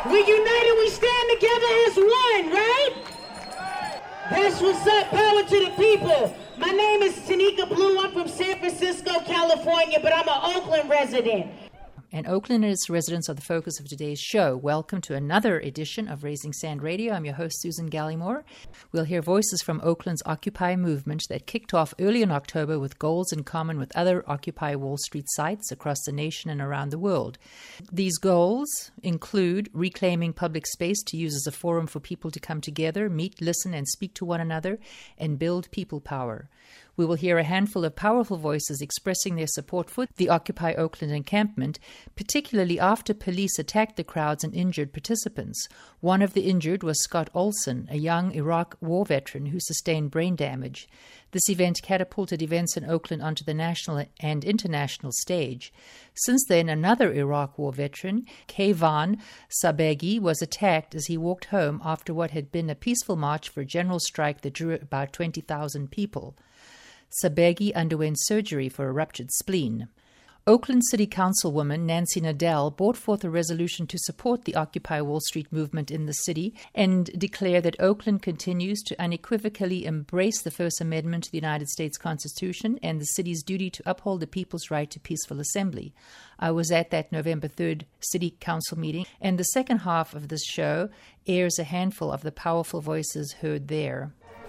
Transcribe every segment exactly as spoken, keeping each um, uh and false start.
We're united, we stand together as one, right? That's what's up, power to the people. My name is Tanika Blue, I'm from San Francisco, California, but I'm an Oakland resident. And Oakland and its residents are the focus of today's show. Welcome to another edition of Raising Sand Radio. I'm your host, Susan Gallimore. We'll hear voices from Oakland's Occupy movement that kicked off early in October with goals in common with other Occupy Wall Street sites across the nation and around the world. These goals include reclaiming public space to use as a forum for people to come together, meet, listen, and speak to one another, and build people power. We will hear a handful of powerful voices expressing their support for the Occupy Oakland encampment, particularly after police attacked the crowds and injured participants. One of the injured was Scott Olson, a young Iraq war veteran who sustained brain damage. This event catapulted events in Oakland onto the national and international stage. Since then, another Iraq war veteran, Kayvan Sabegi, was attacked as he walked home after what had been a peaceful march for a general strike that drew about twenty thousand people. Sabegi underwent surgery for a ruptured spleen. Oakland City Councilwoman Nancy Nadell brought forth a resolution to support the Occupy Wall Street movement in the city and declare that Oakland continues to unequivocally embrace the First Amendment to the United States Constitution and the city's duty to uphold the people's right to peaceful assembly. I was at that November third City Council meeting, and the second half of this show airs a handful of the powerful voices heard there.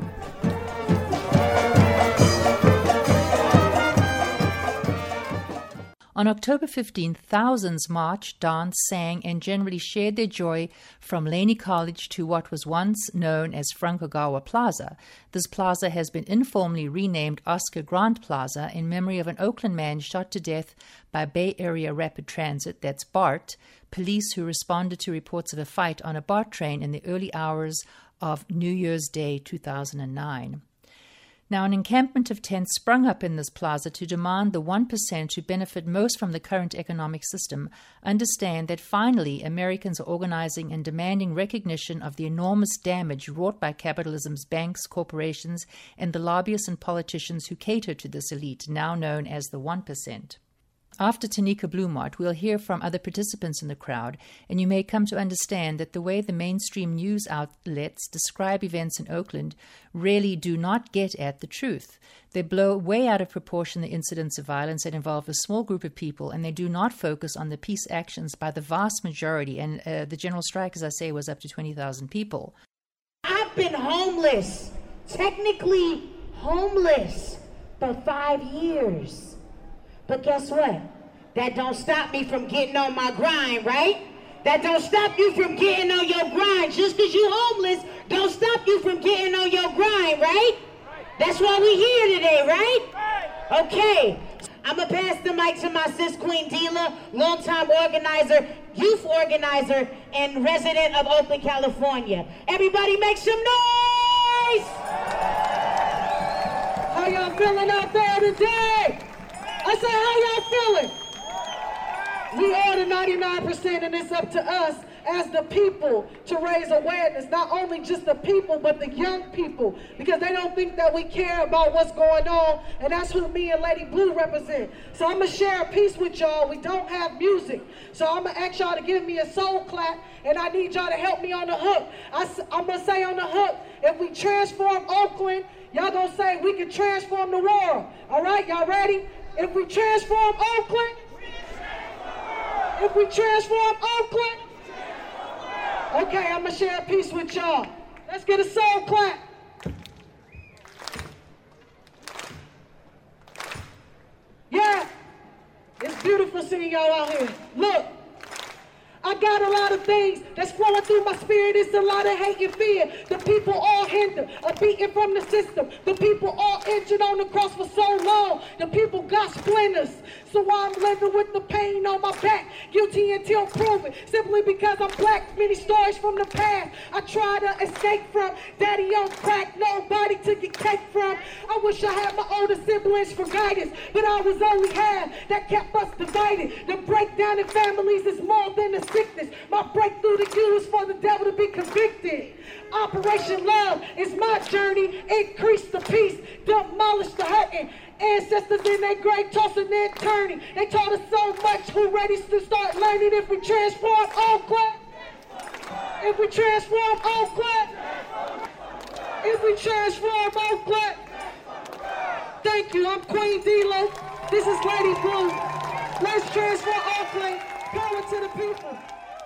On October fifteenth, thousands marched, danced, sang, and generally shared their joy from Laney College to what was once known as Frank Ogawa Plaza. This plaza has been informally renamed Oscar Grant Plaza in memory of an Oakland man shot to death by Bay Area Rapid Transit, that's BART, police who responded to reports of a fight on a BART train in the early hours of New Year's Day two thousand nine. Now, an encampment of tents sprung up in this plaza to demand the one percent who benefit most from the current economic system understand that finally Americans are organizing and demanding recognition of the enormous damage wrought by capitalism's banks, corporations, and the lobbyists and politicians who cater to this elite, now known as the one percent. After Tanika Blumart, we'll hear from other participants in the crowd, and you may come to understand that the way the mainstream news outlets describe events in Oakland really do not get at the truth. They blow way out of proportion the incidents of violence that involve a small group of people, and they do not focus on the peace actions by the vast majority. And uh, the general strike, as I say, was up to twenty thousand people. I've been homeless, technically homeless, for five years. But guess what? That don't stop me from getting on my grind, right? That don't stop you from getting on your grind. Just because you're homeless, don't stop you from getting on your grind, right? That's why we're here today, right? Okay. I'm going to pass the mic to my sis, Queen Dila, longtime organizer, youth organizer, and resident of Oakland, California. Everybody make some noise! How y'all feeling out there today? I say, how y'all feeling? We are the ninety-nine percent, and it's up to us as the people to raise awareness, not only just the people, but the young people, because they don't think that we care about what's going on, and that's who me and Lady Blue represent. So I'm going to share a piece with y'all. We don't have music, so I'm going to ask y'all to give me a soul clap, and I need y'all to help me on the hook. I, I'm going to say on the hook, if we transform Oakland, y'all going to say we can transform the world. All right, y'all ready? If we transform Oakland, if we transform Oakland, okay, I'm going to share a piece with y'all. Let's get a soul clap. Yeah, it's beautiful seeing y'all out here. Look, I got a lot of things that's flowing through my spirit. It's a lot of hate and fear. The people all hindered, a beating from the system. The people all injured on the cross for so long. The people got splinters. So I'm living with the pain on my back, guilty until proven, simply because I'm black. Many stories from the past I try to escape from. Daddy on crack, nobody to get cake from. I wish I had my older siblings for guidance, but I was only half. That kept us divided. The breakdown in families is more than a sickness. My breakthrough to you is for the devil to be convicted. Operation Love is my journey. Increase the peace, demolish the hurting. Ancestors in their grave tossing and turning. They taught us so much. Who ready to start learning if we transform Oakland? If we transform Oakland, if we transform Oakland, thank you. I'm Queen D-Lo. This is Lady Blue. Let's transform Oakland. Power to the people.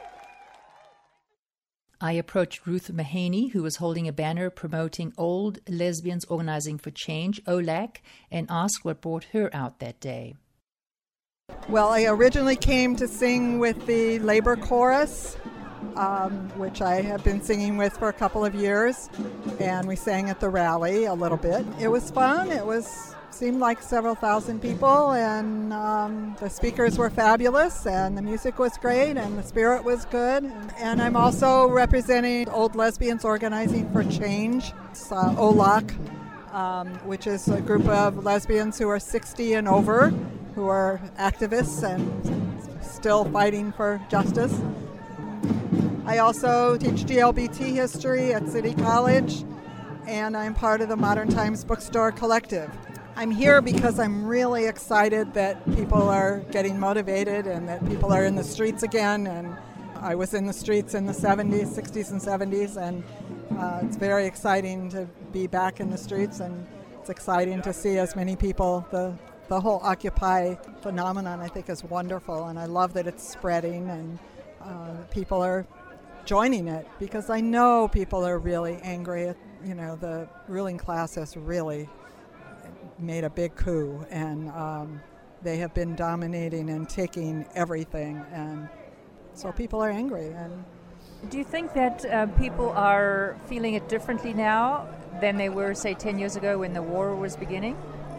I approached Ruth Mahaney, who was holding a banner promoting Old Lesbians Organizing for Change, O L A C, and asked what brought her out that day. Well, I originally came to sing with the Labor Chorus, um, which I have been singing with for a couple of years, and we sang at the rally a little bit. It was fun. It was seemed like several thousand people, and um, the speakers were fabulous, and the music was great, and the spirit was good. And I'm also representing Old Lesbians Organizing for Change, uh, O L A C, um, which is a group of lesbians who are sixty and over, who are activists and still fighting for justice. I also teach G L B T history at City College, and I'm part of the Modern Times Bookstore Collective. I'm here because I'm really excited that people are getting motivated and that people are in the streets again. And I was in the streets in the seventies, sixties and seventies, and uh, it's very exciting to be back in the streets, and it's exciting to see as many people. The the whole Occupy phenomenon, I think, is wonderful, and I love that it's spreading and uh, people are joining it, because I know people are really angry. You know, the ruling class has really made a big coup, and um, they have been dominating and taking everything, and so people are angry. And do you think that uh, people are feeling it differently now than they were, say, ten years ago when the war was beginning?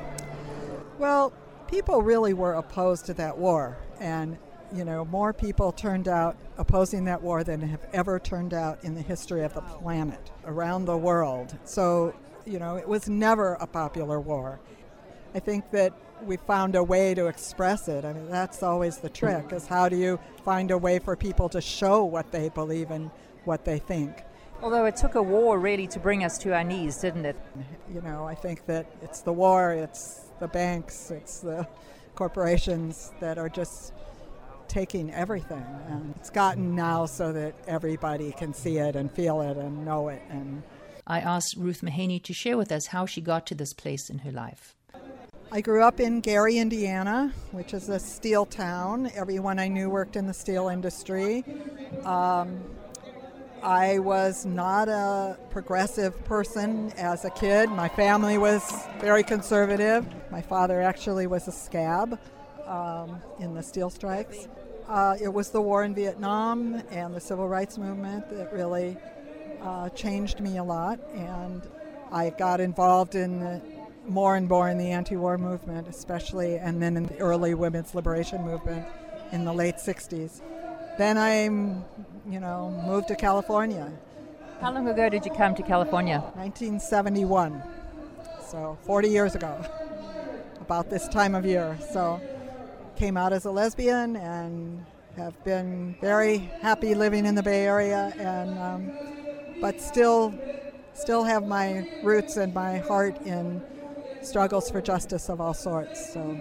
Well, people really were opposed to that war, and you know, more people turned out opposing that war than have ever turned out in the history of the planet around the world. So, you know, it was never a popular war. I think that we found a way to express it. I mean, that's always the trick, is how do you find a way for people to show what they believe and what they think. Although it took a war really to bring us to our knees, didn't it? You know, I think that it's the war, it's the banks, it's the corporations that are just taking everything. And it's gotten now so that everybody can see it and feel it and know it. And I asked Ruth Mahaney to share with us how she got to this place in her life. I grew up in Gary, Indiana, which is a steel town. Everyone I knew worked in the steel industry. Um, I was not a progressive person as a kid. My family was very conservative. My father actually was a scab um, in the steel strikes. Uh, it was the war in Vietnam and the civil rights movement that really uh, changed me a lot, and I got involved in the more and more in the anti-war movement, especially, and then in the early women's liberation movement in the late sixties. Then I, you know, moved to California. How long ago did you come to California? nineteen seventy-one, so forty years ago, about this time of year. So came out as a lesbian and have been very happy living in the Bay Area, and um, but still, still have my roots and my heart in struggles for justice of all sorts. So,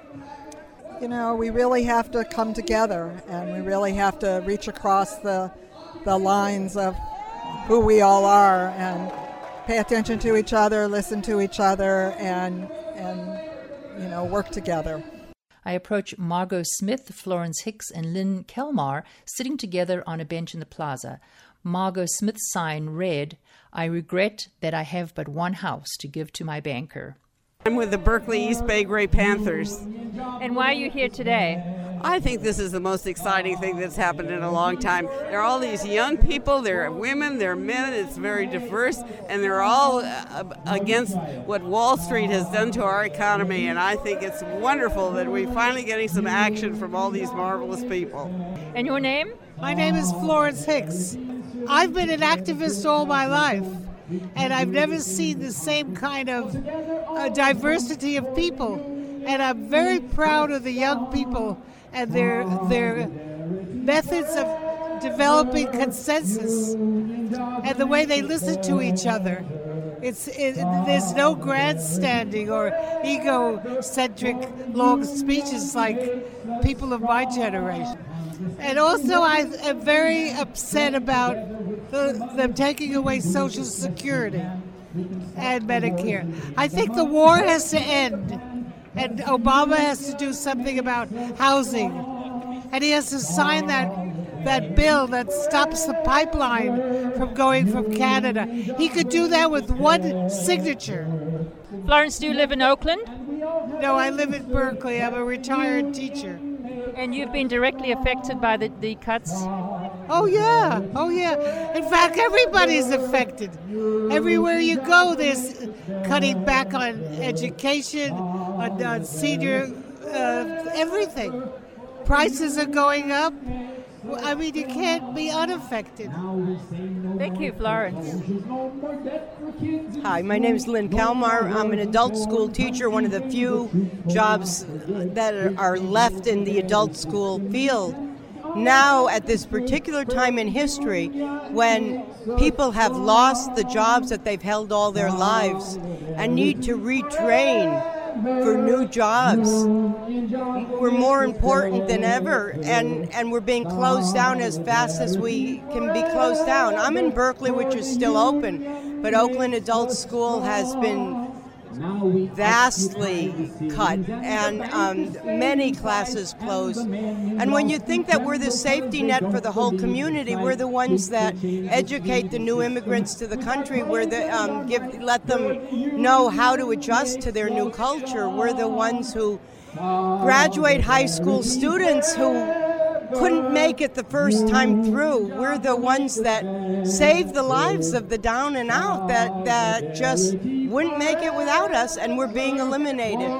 you know, we really have to come together, and we really have to reach across the the lines of who we all are, and pay attention to each other, listen to each other, and and you know, work together. I approach Margot Smith, Florence Hicks, and Lynn Kelmar sitting together on a bench in the plaza. Margot Smith's sign read, "I regret that I have but one house to give to my banker." I'm with the Berkeley East Bay Gray Panthers. And why are you here today? I think this is the most exciting thing that's happened in a long time. There are all these young people, there are women, there are men, it's very diverse, and they're all uh, against what Wall Street has done to our economy, and I think it's wonderful that we're finally getting some action from all these marvelous people. And your name? My name is Florence Hicks. I've been an activist all my life, and I've never seen the same kind of uh, diversity of people. And I'm very proud of the young people and their their methods of developing consensus and the way they listen to each other. It's it, there's no grandstanding or egocentric long speeches like people of my generation. And also, I am very upset about the, them taking away Social Security and Medicare. I think the war has to end, and Obama has to do something about housing, and he has to sign that that bill that stops the pipeline from going from Canada. He could do that with one signature. Florence, do you live in Oakland? No, I live in Berkeley. I'm a retired teacher. And you've been directly affected by the, the cuts? Oh, yeah. Oh, yeah. In fact, everybody's affected. Everywhere you go, there's cutting back on education, on, on senior, uh, everything. Prices are going up. I mean, you can't be unaffected. Thank you, Florence. Hi, my name is Lynn Kalmar. I'm an adult school teacher, one of the few jobs that are left in the adult school field. Now, at this particular time in history, when people have lost the jobs that they've held all their lives and need to retrain for new jobs, we're more important than ever, and, and we're being closed down as fast as we can be closed down. I'm in Berkeley, which is still open, but Oakland Adult School has been vastly cut, and um, many classes closed. And when you think that we're the safety net for the whole community, we're the ones that educate the new immigrants to the country, we're the um, give let them know how to adjust to their new culture. We're the ones who graduate high school students who couldn't make it the first time through. We're the ones that save the lives of the down and out that, that just wouldn't make it without us, and we're being eliminated.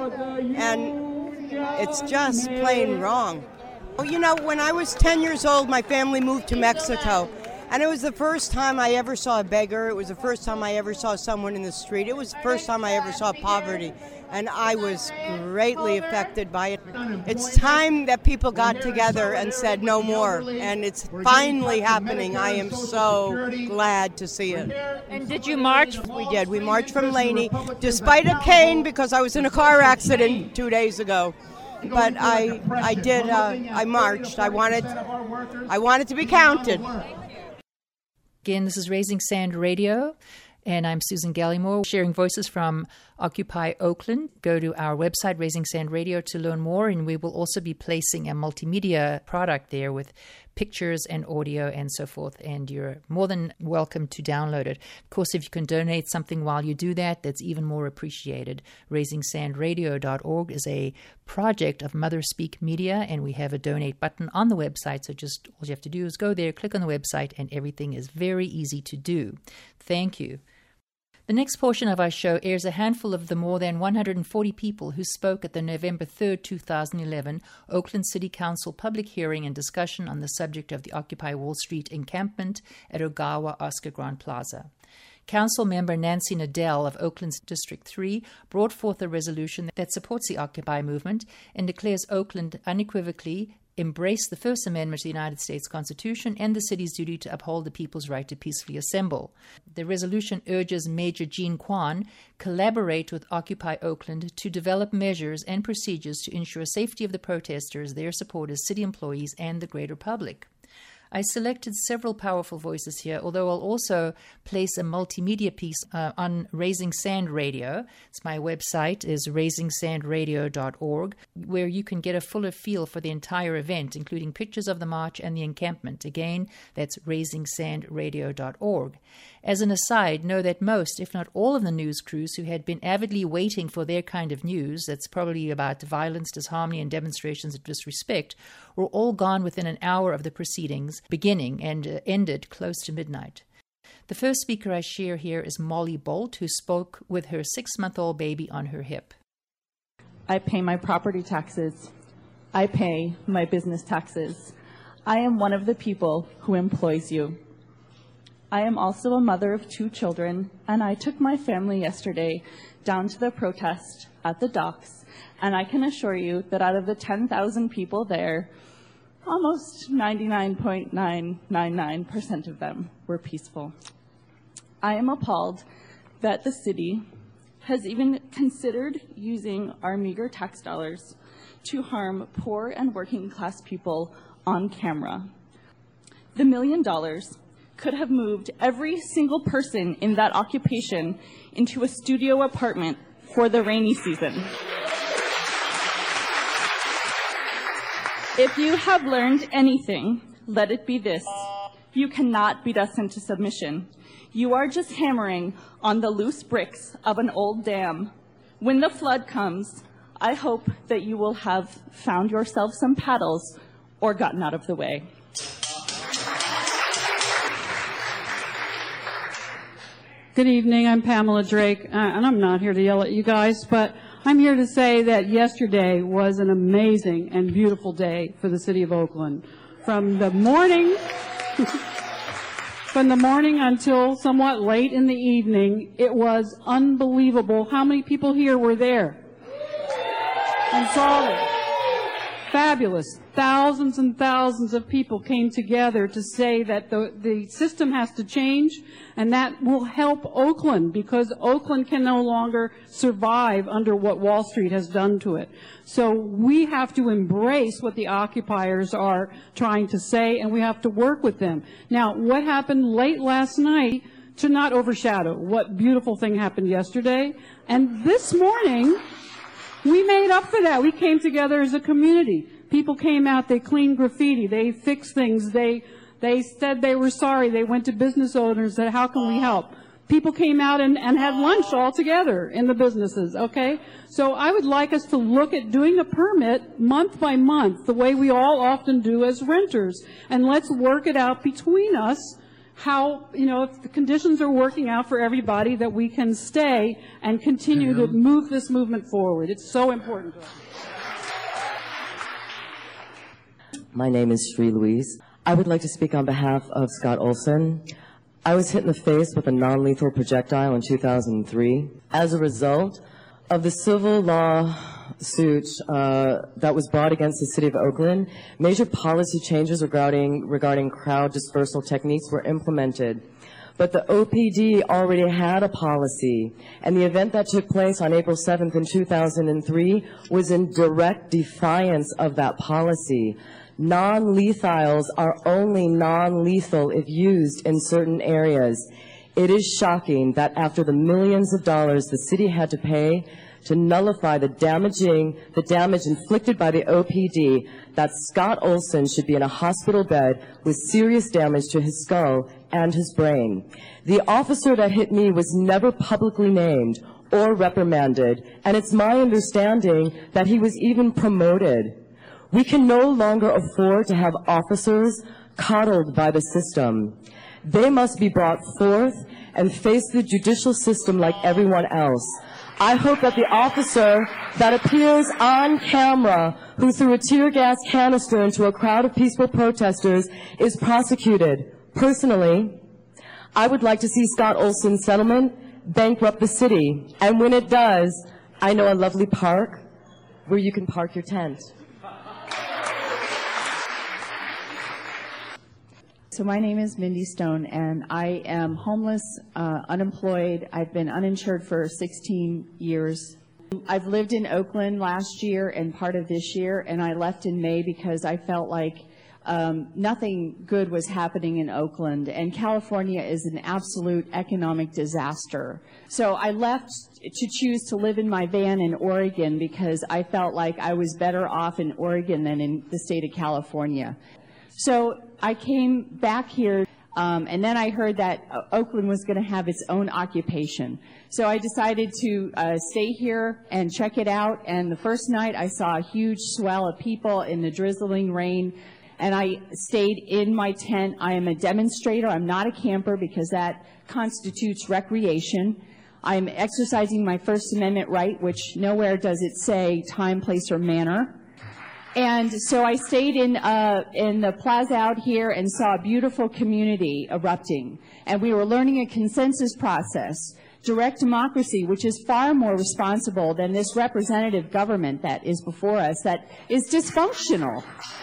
And it's just plain wrong. Well, you know, when I was ten years old, my family moved to Mexico. And it was the first time I ever saw a beggar. It was the first time I ever saw someone in the street. It was the first time I ever saw poverty. And I was greatly affected by it. It's time that people got together and said no more. And it's finally happening. I am so glad to see it. And did you march? We did. We marched from Laney, despite a cane, because I was in a car accident two days ago. But I, I did. Uh, I marched. I wanted, I wanted to be counted. Again, this is Raising Sand Radio, and I'm Susan Gallimore, sharing voices from Occupy Oakland. Go to our website, Raising Sand Radio, to learn more, and we will also be placing a multimedia product there with pictures and audio and so forth, and you're more than welcome to download it. Of course, if you can donate something while you do that, that's even more appreciated. raising sand radio dot org is a project of Mother Speak Media, and we have a donate button on the website, so just all you have to do is go there, click on the website, and everything is very easy to do. Thank you. The next portion of our show airs a handful of the more than one hundred forty people who spoke at the November third, two thousand eleven Oakland City Council public hearing and discussion on the subject of the Occupy Wall Street encampment at Ogawa Oscar Grant Plaza. Council member Nancy Nadell of Oakland's District three brought forth a resolution that supports the Occupy movement and declares Oakland unequivocally embrace the First Amendment to the United States Constitution and the city's duty to uphold the people's right to peacefully assemble. The resolution urges Major Jean Quan collaborate with Occupy Oakland to develop measures and procedures to ensure safety of the protesters, their supporters, city employees, and the greater public. I selected several powerful voices here, although I'll also place a multimedia piece uh, on Raising Sand Radio. It's my website is raising sand radio dot org, where you can get a fuller feel for the entire event, including pictures of the march and the encampment. Again, that's raising sand radio dot org. As an aside, know that most, if not all of the news crews who had been avidly waiting for their kind of news, that's probably about violence, disharmony, and demonstrations of disrespect, were all gone within an hour of the proceedings beginning and uh, ended close to midnight. The first speaker I share here is Molly Bolt, who spoke with her six-month-old baby on her hip. I pay my property taxes. I pay my business taxes. I am one of the people who employs you. I am also a mother of two children, and I took my family yesterday down to the protest at the docks, and I can assure you that out of the ten thousand people there, almost ninety-nine point nine nine nine percent of them were peaceful. I am appalled that the city has even considered using our meager tax dollars to harm poor and working class people on camera. The million dollars could have moved every single person in that occupation into a studio apartment for the rainy season. If you have learned anything, let it be this: you cannot beat us into submission. You are just hammering on the loose bricks of an old dam. When the flood comes, I hope that you will have found yourself some paddles or gotten out of the way. Good evening, I'm Pamela Drake, uh, and I'm not here to yell at you guys, but I'm here to say that yesterday was an amazing and beautiful day for the city of Oakland. From the morning, from the morning until somewhat late in the evening, it was unbelievable how many people here were there and saw it. Fabulous. Thousands and thousands of people came together to say that the, the system has to change, and that will help Oakland, because Oakland can no longer survive under what Wall Street has done to it. So we have to embrace what the occupiers are trying to say, and we have to work with them. Now, what happened late last night to not overshadow what beautiful thing happened yesterday, and this morning, we made up for that. We came together as a community. People came out, they cleaned graffiti, they fixed things, they they said they were sorry, they went to business owners, said, how can we help? People came out and, and had lunch all together in the businesses, okay? So I would like us to look at doing a permit month by month, the way we all often do as renters, and let's work it out between us, how, you know, if the conditions are working out for everybody, that we can stay and continue to move this movement forward. It's so important to us. My name is Sri Louise. I would like to speak on behalf of Scott Olson. I was hit in the face with a non-lethal projectile in two thousand three. As a result of the civil law suit uh, that was brought against the city of Oakland, major policy changes regarding, regarding crowd dispersal techniques were implemented. But the O P D already had a policy, and the event that took place on April seventh in two thousand three was in direct defiance of that policy. Non-lethiles are only non-lethal if used in certain areas. It is shocking that after the millions of dollars the city had to pay to nullify the damaging, the damage inflicted by the O P D, that Scott Olson should be in a hospital bed with serious damage to his skull and his brain. The officer that hit me was never publicly named or reprimanded, and it's my understanding that he was even promoted. We can no longer afford to have officers coddled by the system. They must be brought forth and face the judicial system like everyone else. I hope that the officer that appears on camera who threw a tear gas canister into a crowd of peaceful protesters is prosecuted. Personally, I would like to see Scott Olson's settlement bankrupt the city. And when it does, I know a lovely park where you can park your tent. So my name is Mindy Stone, and I am homeless, uh, unemployed. I've been uninsured for sixteen years. I've lived in Oakland last year and part of this year, and I left in May because I felt like um, nothing good was happening in Oakland, and California is an absolute economic disaster. So I left to choose to live in my van in Oregon because I felt like I was better off in Oregon than in the state of California. So I came back here, um, and then I heard that uh, Oakland was going to have its own occupation. So I decided to uh, stay here and check it out, and the first night I saw a huge swell of people in the drizzling rain, and I stayed in my tent. I am a demonstrator. I'm not a camper because that constitutes recreation. I'm exercising my First Amendment right, which nowhere does it say time, place, or manner. And so I stayed in, uh, in the plaza out here and saw a beautiful community erupting. And we were learning a consensus process, direct democracy, which is far more responsible than this representative government that is before us that is dysfunctional.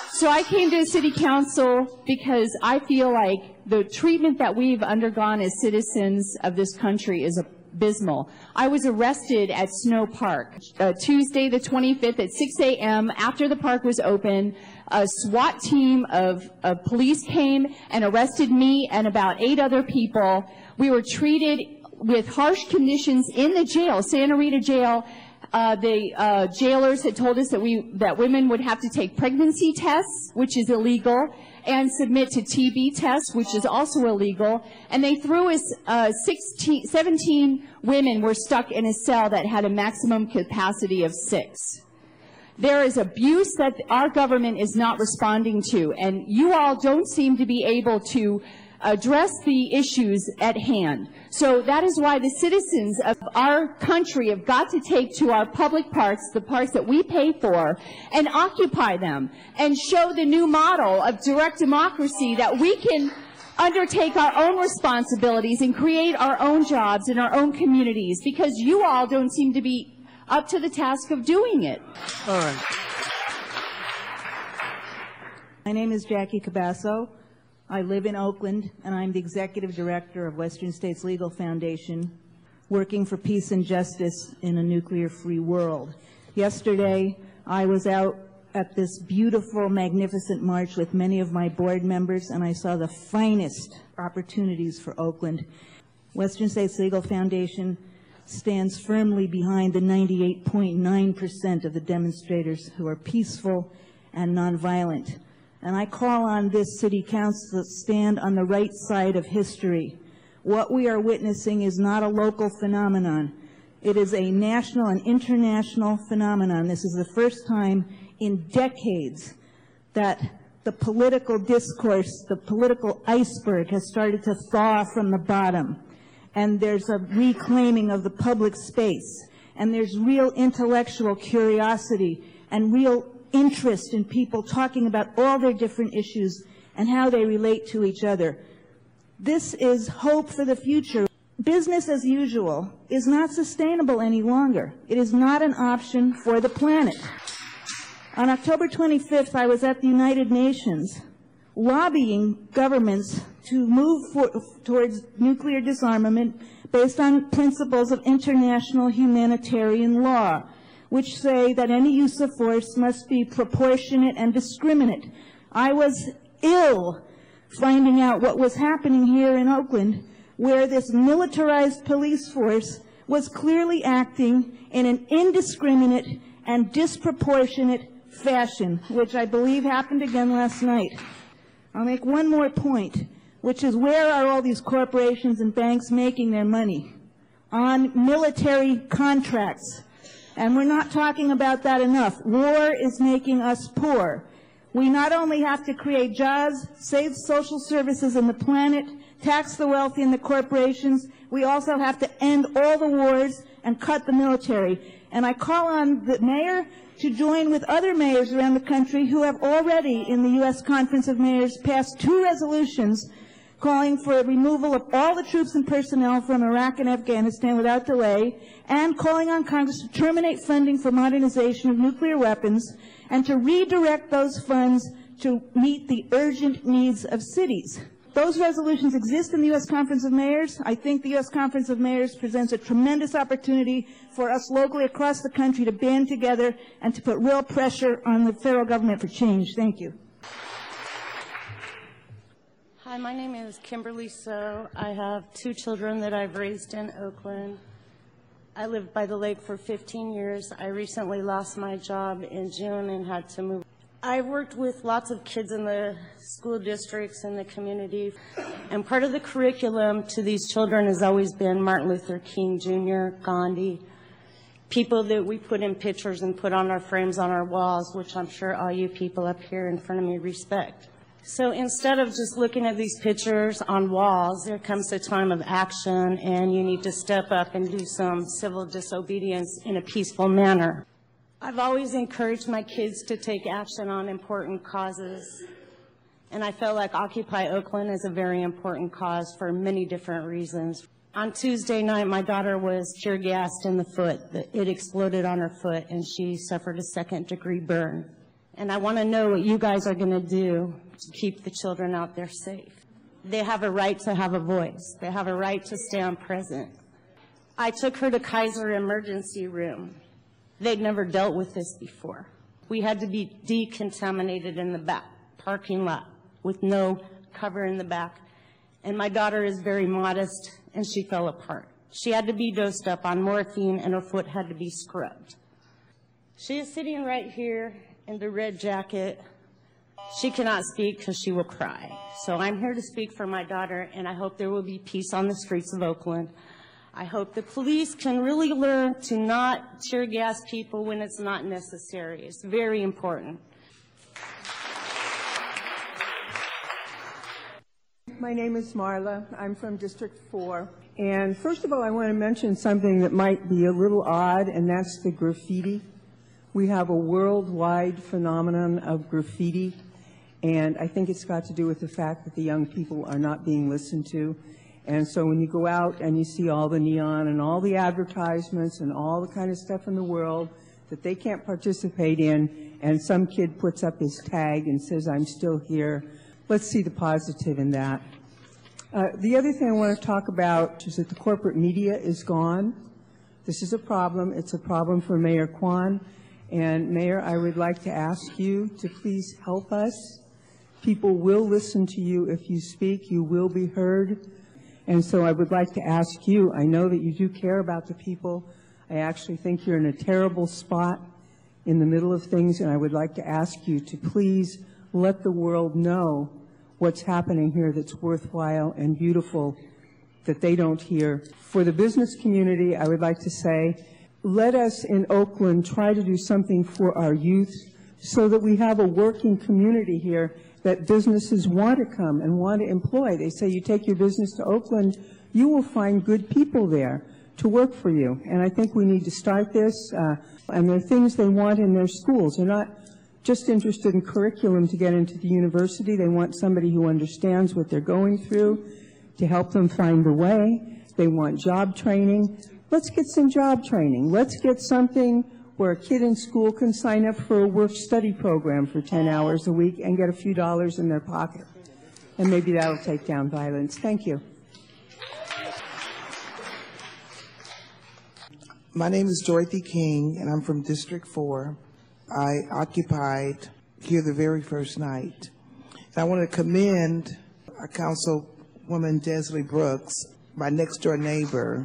So I came to City Council because I feel like the treatment that we've undergone as citizens of this country is abysmal. I was arrested at Snow Park uh, Tuesday the twenty-fifth at six a m after the park was open. A SWAT team of, of police came and arrested me and about eight other people. We were treated with harsh conditions in the jail, Santa Rita Jail. Uh, the uh, jailers had told us that we that women would have to take pregnancy tests, which is illegal, and submit to T B tests, which is also illegal. And they threw us uh, sixteen, seventeen women were stuck in a cell that had a maximum capacity of six. There is abuse that our government is not responding to, and you all don't seem to be able to address the issues at hand. So that is why the citizens of our country have got to take to our public parks, the parks that we pay for, and occupy them and show the new model of direct democracy that we can undertake our own responsibilities and create our own jobs in our own communities, because you all don't seem to be up to the task of doing it. All right. My name is Jackie Cabasso. I live in Oakland, and I'm the executive director of Western States Legal Foundation, working for peace and justice in a nuclear-free world. Yesterday, I was out at this beautiful, magnificent march with many of my board members, and I saw the finest opportunities for Oakland. Western States Legal Foundation stands firmly behind the ninety-eight point nine percent of the demonstrators who are peaceful and nonviolent. And I call on this City Council to stand on the right side of history. What we are witnessing is not a local phenomenon. It is a national and international phenomenon. This is the first time in decades that the political discourse, the political iceberg has started to thaw from the bottom. And there's a reclaiming of the public space. And there's real intellectual curiosity and real interest in people talking about all their different issues and how they relate to each other. This is hope for the future. Business as usual is not sustainable any longer. It is not an option for the planet. On October twenty-fifth, I was at the United Nations lobbying governments to move for, towards nuclear disarmament based on principles of international humanitarian law, which say that any use of force must be proportionate and discriminate. I was ill finding out what was happening here in Oakland, where this militarized police force was clearly acting in an indiscriminate and disproportionate fashion, which I believe happened again last night. I'll make one more point, which is, where are all these corporations and banks making their money? On military contracts. And we're not talking about that enough. War is making us poor. We not only have to create jobs, save social services and the planet, tax the wealthy and the corporations, we also have to end all the wars and cut the military. And I call on the mayor to join with other mayors around the country who have already, in the U S Conference of Mayors, passed two resolutions calling for a removal of all the troops and personnel from Iraq and Afghanistan without delay, and calling on Congress to terminate funding for modernization of nuclear weapons and to redirect those funds to meet the urgent needs of cities. Those resolutions exist in the U S Conference of Mayors. I think the U S Conference of Mayors presents a tremendous opportunity for us locally across the country to band together and to put real pressure on the federal government for change. Thank you. Hi, my name is Kimberly So. I have two children that I've raised in Oakland. I lived by the lake for fifteen years. I recently lost my job in June and had to move. I've worked with lots of kids in the school districts and the community, and part of the curriculum to these children has always been Martin Luther King Junior, Gandhi, people that we put in pictures and put on our frames on our walls, which I'm sure all you people up here in front of me respect. So instead of just looking at these pictures on walls, there comes a time of action, and you need to step up and do some civil disobedience in a peaceful manner. I've always encouraged my kids to take action on important causes, and I felt like Occupy Oakland is a very important cause for many different reasons. On Tuesday night, my daughter was tear gassed in the foot. It exploded on her foot, and she suffered a second degree burn. And I want to know what you guys are going to do to keep the children out there safe. They have a right to have a voice. They have a right to stand present. I took her to Kaiser Emergency Room. They'd never dealt with this before. We had to be decontaminated in the back parking lot with no cover in the back. And my daughter is very modest, and she fell apart. She had to be dosed up on morphine, and her foot had to be scrubbed. She is sitting right here in the red jacket. She cannot speak because she will cry. So I'm here to speak for my daughter, and I hope there will be peace on the streets of Oakland. I hope the police can really learn to not tear gas people when it's not necessary. It's very important. My name is Marla. I'm from District four. And first of all, I want to mention something that might be a little odd, and that's the graffiti. We have a worldwide phenomenon of graffiti, and I think it's got to do with the fact that the young people are not being listened to. And so when you go out and you see all the neon and all the advertisements and all the kind of stuff in the world that they can't participate in, and some kid puts up his tag and says, "I'm still here," let's see the positive in that. Uh, the other thing I want to talk about is that the corporate media is gone. This is a problem. It's a problem for Mayor Kwan. And Mayor, I would like to ask you to please help us. People will listen to you if you speak. You will be heard. And so I would like to ask you, I know that you do care about the people. I actually think you're in a terrible spot in the middle of things, and I would like to ask you to please let the world know what's happening here that's worthwhile and beautiful that they don't hear. For the business community, I would like to say, let us in Oakland try to do something for our youth so that we have a working community here that businesses want to come and want to employ. They say you take your business to Oakland, you will find good people there to work for you. And I think we need to start this. Uh, and there are things they want in their schools. They're not just interested in curriculum to get into the university. They want somebody who understands what they're going through to help them find the way. They want job training. Let's get some job training. Let's get something where a kid in school can sign up for a work-study program for ten hours a week and get a few dollars in their pocket. And maybe that'll take down violence. Thank you. My name is Dorothy King, and I'm from District four. I occupied here the very first night. And I want to commend our Councilwoman Desley Brooks, my next-door neighbor.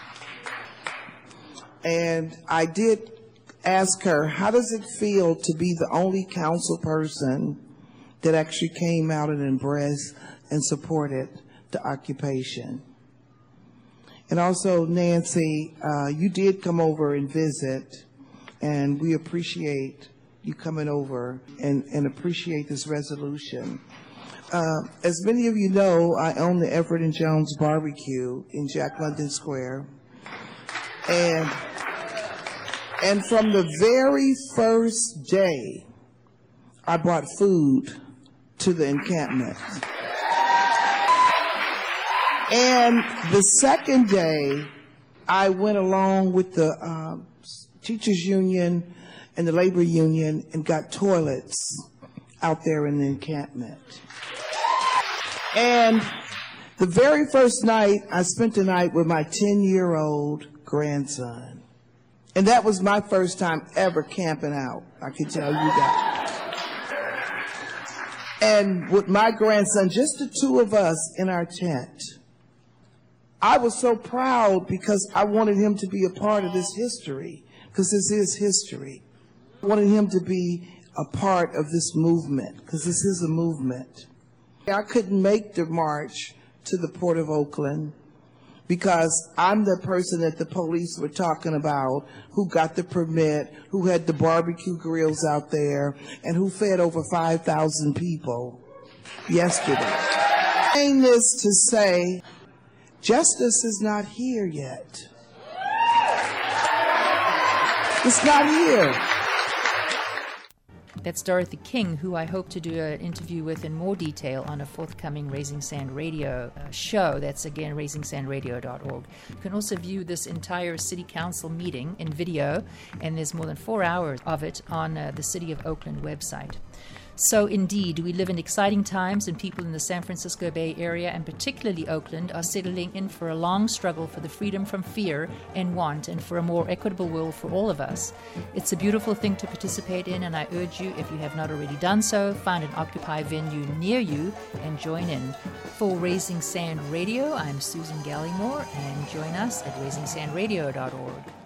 And I did ask her, how does it feel to be the only council person that actually came out and embraced and supported the occupation? And also, Nancy, uh, you did come over and visit, and we appreciate you coming over and, and appreciate this resolution. Uh, as many of you know, I own the Everett and Jones Barbecue in Jack London Square. And And from the very first day, I brought food to the encampment. And the second day, I went along with the uh, teachers union and the labor union and got toilets out there in the encampment. And the very first night, I spent the night with my ten-year-old grandson. And that was my first time ever camping out, I can tell you that. And with my grandson, just the two of us in our tent, I was so proud because I wanted him to be a part of this history, because this is history. I wanted him to be a part of this movement, because this is a movement. I couldn't make the march to the Port of Oakland, because I'm the person that the police were talking about, who got the permit, who had the barbecue grills out there, and who fed over five thousand people yesterday. I'm saying this to say, justice is not here yet. It's not here. That's Dorothy King, who I hope to do an interview with in more detail on a forthcoming Raising Sand Radio uh, show. That's again raising sand radio dot org. You can also view this entire City Council meeting in video, and there's more than four hours of it on uh, the City of Oakland website. So indeed, we live in exciting times, and people in the San Francisco Bay Area, and particularly Oakland, are settling in for a long struggle for the freedom from fear and want, and for a more equitable world for all of us. It's a beautiful thing to participate in, and I urge you, if you have not already done so, find an Occupy venue near you and join in. For Raising Sand Radio, I'm Susan Gallimore, and join us at raising sand radio dot org.